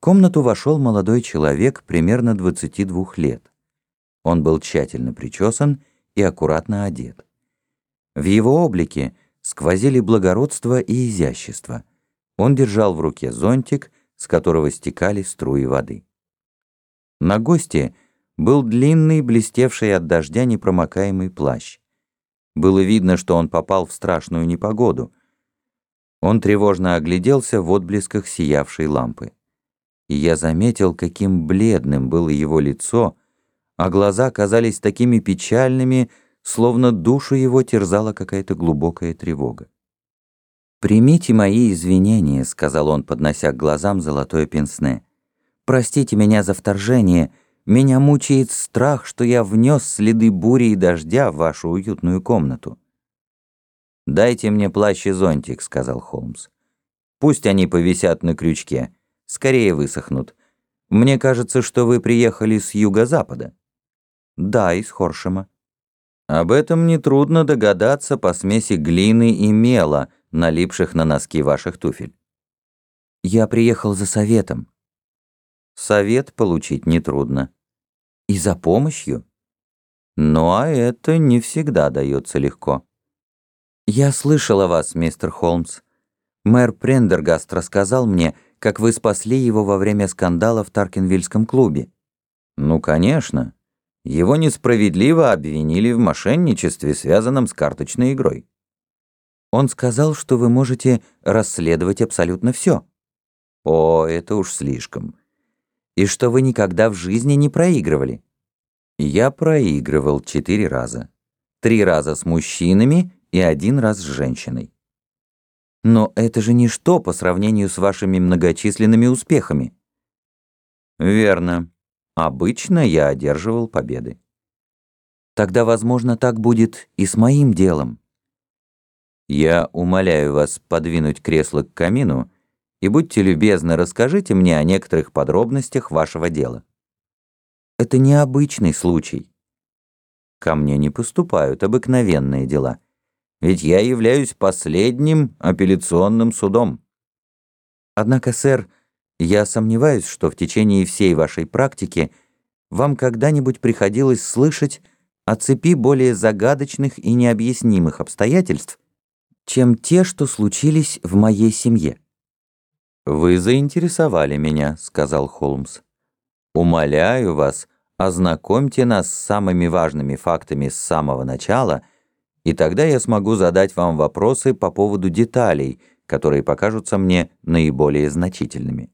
комнату вошел молодой человек примерно 22 лет. Он был тщательно причесан и аккуратно одет. В его облике сквозили благородство и изящество. Он держал в руке зонтик, с которого стекали струи воды. На госте был длинный, блестевший от дождя непромокаемый плащ. Было видно, что он попал в страшную непогоду. Он тревожно огляделся в отблесках сиявшей лампы. И я заметил, каким бледным было его лицо, а глаза казались такими печальными, словно душу его терзала какая-то глубокая тревога. «Примите мои извинения», — сказал он, поднося к глазам золотое пенсне. «Простите меня за вторжение. Меня мучает страх, что я внес следы бури и дождя в вашу уютную комнату». «Дайте мне плащ и зонтик», — сказал Холмс. «Пусть они повисят на крючке. Скорее высохнут. Мне кажется, что вы приехали с юго-запада». «Да, из Хоршема». «Об этом нетрудно догадаться по смеси глины и мела, налипших на носки ваших туфель». «Я приехал за советом». «Совет получить нетрудно». «И за помощью?» «Ну, а это не всегда дается легко». «Я слышал о вас, мистер Холмс. Мэр Прендергаст рассказал мне, как вы спасли его во время скандала в Таркинвильском клубе». «Ну, конечно. Его несправедливо обвинили в мошенничестве, связанном с карточной игрой». «Он сказал, что вы можете расследовать абсолютно все». «О, это уж слишком». «И что вы никогда в жизни не проигрывали». «Я проигрывал 4 раза. 3 раза с мужчинами и 1 раз с женщиной». «Но это же ничто по сравнению с вашими многочисленными успехами». «Верно. Обычно я одерживал победы». «Тогда, возможно, так будет и с моим делом». «Я умоляю вас подвинуть кресло к камину и будьте любезны, расскажите мне о некоторых подробностях вашего дела». «Это необычный случай». «Ко мне не поступают обыкновенные дела, ведь я являюсь последним апелляционным судом». «Однако, сэр, я сомневаюсь, что в течение всей вашей практики вам когда-нибудь приходилось слышать о цепи более загадочных и необъяснимых обстоятельств, чем те, что случились в моей семье». «Вы заинтересовали меня», — сказал Холмс. «Умоляю вас, ознакомьте нас с самыми важными фактами с самого начала, и тогда я смогу задать вам вопросы по поводу деталей, которые покажутся мне наиболее значительными».